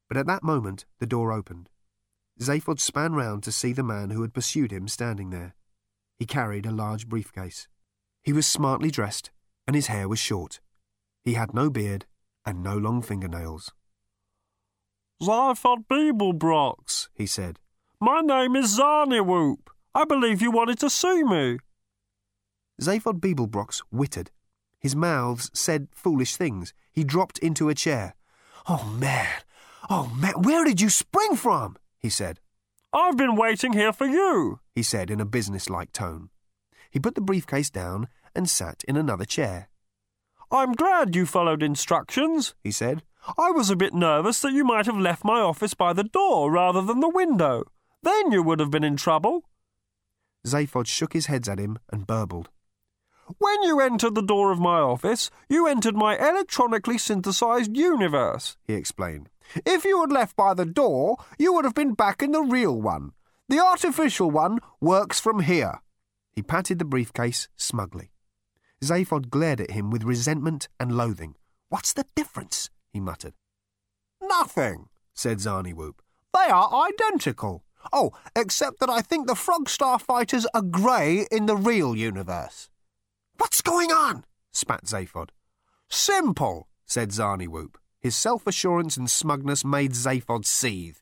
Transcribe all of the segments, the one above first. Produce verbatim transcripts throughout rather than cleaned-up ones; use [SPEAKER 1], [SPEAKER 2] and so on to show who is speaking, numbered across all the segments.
[SPEAKER 1] But at that moment the door opened. Zaphod span round to see the man who had pursued him standing there. He carried a large briefcase. He was smartly dressed, and his hair was short. He had no beard and no long fingernails.
[SPEAKER 2] "Zaphod Beeblebrox," he said. "My name is Zarniwoop. I believe you wanted to see me."
[SPEAKER 1] Zaphod Beeblebrox wittered. His mouths said foolish things. He dropped into a chair. "Oh, man! Oh, man! Where did you spring from?" he said.
[SPEAKER 2] "I've been waiting here for you,"
[SPEAKER 1] he said in a businesslike tone. He put the briefcase down and sat in another chair.
[SPEAKER 2] "I'm glad you followed instructions," he said. "I was a bit nervous that you might have left my office by the door rather than the window. Then you would have been in trouble."
[SPEAKER 1] Zaphod shook his head at him and burbled.
[SPEAKER 2] "When you entered the door of my office, you entered my electronically synthesized universe," he explained. "If you had left by the door, you would have been back in the real one. The artificial one works from here."
[SPEAKER 1] He patted the briefcase smugly. Zaphod glared at him with resentment and loathing. "What's the difference?" he muttered.
[SPEAKER 2] "Nothing," said Zarniwoop. "They are identical. Oh, except that I think the Frog Star fighters are grey in the real universe."
[SPEAKER 1] "What's going on?" spat Zaphod.
[SPEAKER 2] "Simple," said Zarniwoop. His self-assurance and smugness made Zaphod seethe.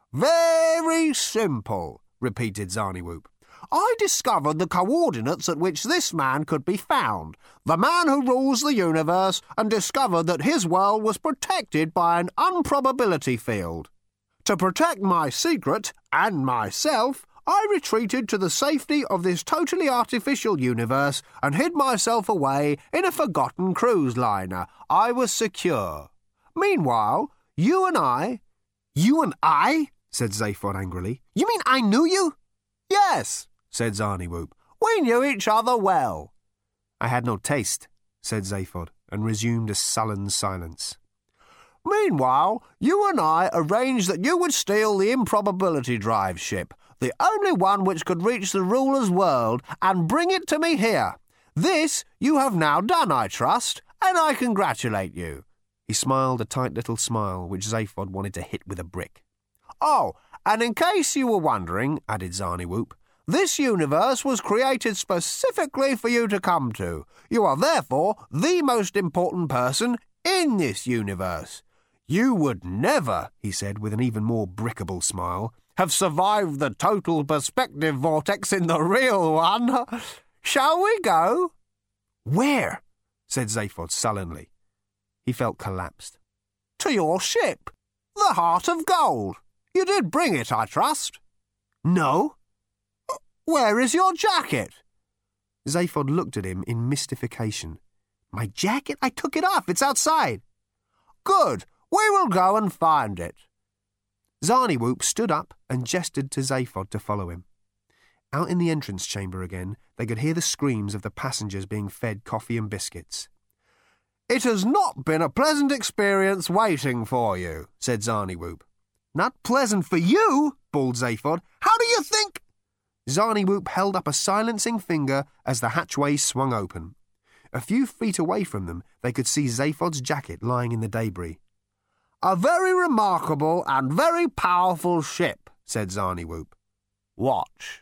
[SPEAKER 2] "Very simple," repeated Zarniwoop. "I discovered the coordinates at which this man could be found, the man who rules the universe, and discovered that his world was protected by an unprobability field. To protect my secret, and myself, I retreated to the safety of this totally artificial universe and hid myself away in a forgotten cruise liner. I was secure. Meanwhile, you and I—"
[SPEAKER 1] "You and I?" said Zaphod angrily. "You mean I knew you?"
[SPEAKER 2] "Yes," said Zarniwoop. "We knew each other well."
[SPEAKER 1] "I had no taste," said Zaphod, and resumed a sullen silence.
[SPEAKER 2] "Meanwhile, you and I arranged that you would steal the improbability drive ship, the only one which could reach the ruler's world, and bring it to me here. This you have now done, I trust, and I congratulate you."
[SPEAKER 1] He smiled a tight little smile which Zaphod wanted to hit with a brick.
[SPEAKER 2] "Oh, and in case you were wondering," added Zarniwoop, "this universe was created specifically for you to come to. You are therefore the most important person in this universe. You would never," he said with an even more brickable smile, "have survived the total perspective vortex in the real one. Shall we go?"
[SPEAKER 1] "Where?" said Zaphod sullenly. He felt collapsed.
[SPEAKER 2] "To your ship, the Heart of Gold. You did bring it, I trust?"
[SPEAKER 1] "No."
[SPEAKER 2] "Where is your jacket?"
[SPEAKER 1] Zaphod looked at him in mystification. "My jacket? I took it off. It's outside."
[SPEAKER 2] "Good. We will go and find it."
[SPEAKER 1] Zarniwoop stood up and gestured to Zaphod to follow him. Out in the entrance chamber again, they could hear the screams of the passengers being fed coffee and biscuits.
[SPEAKER 2] "It has not been a pleasant experience waiting for you," said Zarniwoop.
[SPEAKER 1] "Not pleasant for you?" bawled Zaphod. "How do you think—" Zarniwoop held up a silencing finger as the hatchway swung open. A few feet away from them, they could see Zaphod's jacket lying in the debris.
[SPEAKER 2] "A very remarkable and very powerful ship," said Zarniwoop. "Watch."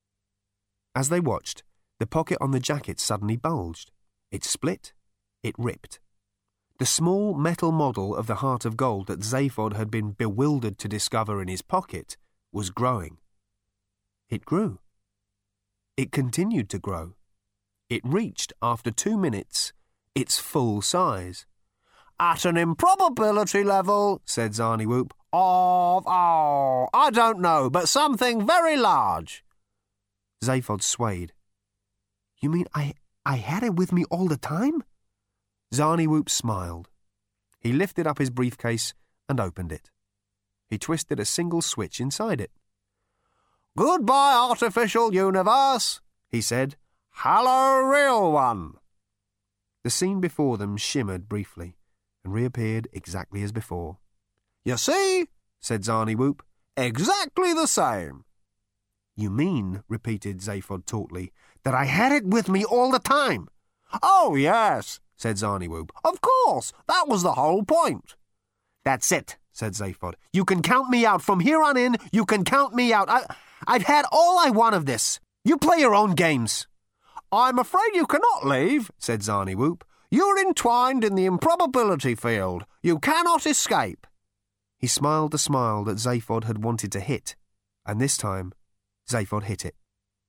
[SPEAKER 1] As they watched, the pocket on the jacket suddenly bulged. It split. It ripped. The small metal model of the Heart of Gold that Zaphod had been bewildered to discover in his pocket was growing. It grew. It continued to grow. It reached, after two minutes, its full size.
[SPEAKER 2] "At an improbability level," said Zarniwoop, "of, oh, I don't know, but something very large."
[SPEAKER 1] Zaphod swayed. "You mean I, I had it with me all the time?" Zarniwoop smiled. He lifted up his briefcase and opened it. He twisted a single switch inside it.
[SPEAKER 2] "Goodbye, artificial universe," he said. "Hello, real one."
[SPEAKER 1] The scene before them shimmered briefly and reappeared exactly as before.
[SPEAKER 2] "You see," said Zarniwoop, "exactly the same."
[SPEAKER 1] "You mean," repeated Zaphod tautly, "that I had it with me all the time?"
[SPEAKER 2] "Oh, yes," said Zarniwoop. "Of course, that was the whole point."
[SPEAKER 1] That's it, said Zaphod. You can count me out. From here on in, you can count me out. I, I've had all I want of this. You play your own games. I'm afraid you cannot leave, said Zarniwoop. You're entwined in the improbability field. You cannot escape. He smiled the smile that Zaphod had wanted to hit, and this time, Zaphod hit it.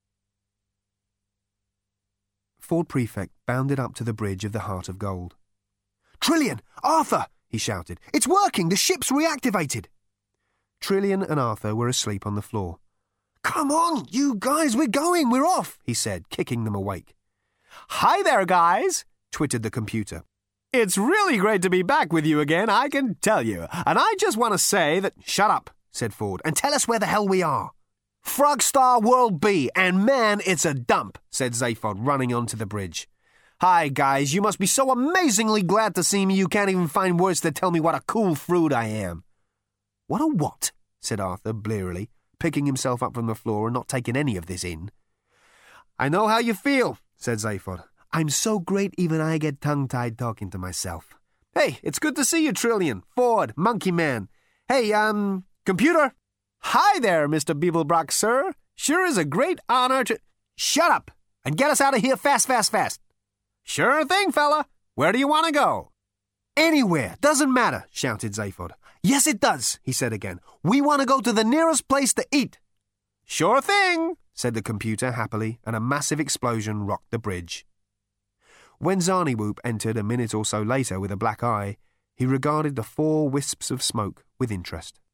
[SPEAKER 1] Ford Prefect bounded up to the bridge of the Heart of Gold. Trillian! Arthur! He shouted. It's working! The ship's reactivated! Trillian and Arthur were asleep on the floor. Come on, you guys, we're going, we're off, he said, kicking them awake. Hi there, guys, twittered the computer. It's really great to be back with you again, I can tell you. And I just want to say that... Shut up, said Ford, and tell us where the hell we are. Frogstar World B, and man, it's a dump, said Zaphod, running onto the bridge. Hi, guys, you must be so amazingly glad to see me you can't even find words to tell me what a cool fruit I am. What a what? Said Arthur blearily, picking himself up from the floor and not taking any of this in. I know how you feel, said Zaphod. I'm so great even I get tongue-tied talking to myself. Hey, it's good to see you, Trillian, Ford, Monkey Man. Hey, um, computer? Hi there, Mister Beeblebrock, sir. Sure is a great honor to... Shut up and get us out of here fast, fast, fast. Sure thing, fella. Where do you want to go? Anywhere. Doesn't matter, shouted Zaphod. Yes, it does, he said again. We want to go to the nearest place to eat. Sure thing, said the computer happily, and a massive explosion rocked the bridge. When Zarniwoop entered a minute or so later with a black eye, he regarded the four wisps of smoke with interest.